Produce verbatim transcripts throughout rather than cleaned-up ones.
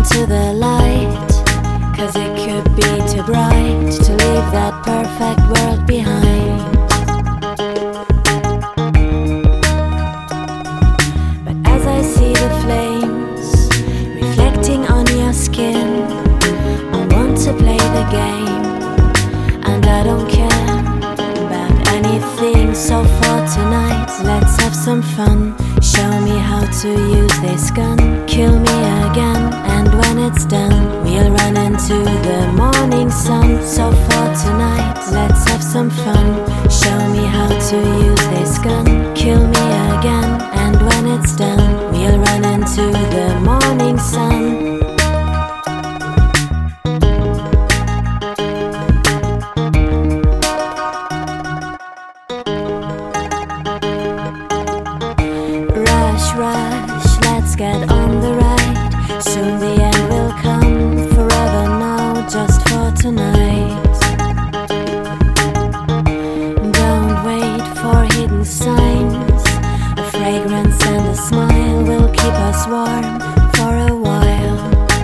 into the light, 'cause it could be too bright to leave that perfect world behind. But as I see the flames reflecting on your skin, I want to play the game, and I don't care about anything. So for tonight, let's have some fun. Show me how to use this gun. Kill me again, and when it's done, we'll run into the morning sun. So for tonight, let's have some fun. Show me how to use this gun. Kill me again, and when it's done, we'll run into the morning sun. Rush, let's get on the ride. Soon the end will come, forever now, just for tonight. Don't wait for hidden signs. A fragrance and a smile will keep us warm for a while.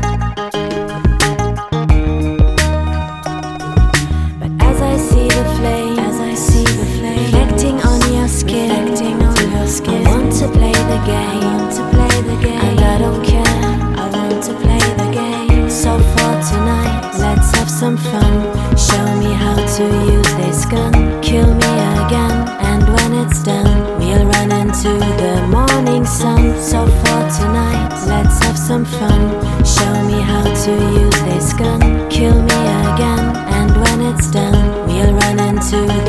But as I see the flame, as I see the flame reflecting on your skin, reflecting on your skin, I want to play the game, I want to play the game, and I don't care, I want to play the game. So for tonight, let's have some fun. Show me how to use this gun. Kill me again, and when it's done, we'll run into the morning sun. So for tonight, let's have some fun. Show me how to use this gun. Kill me again, and when it's done, we'll run into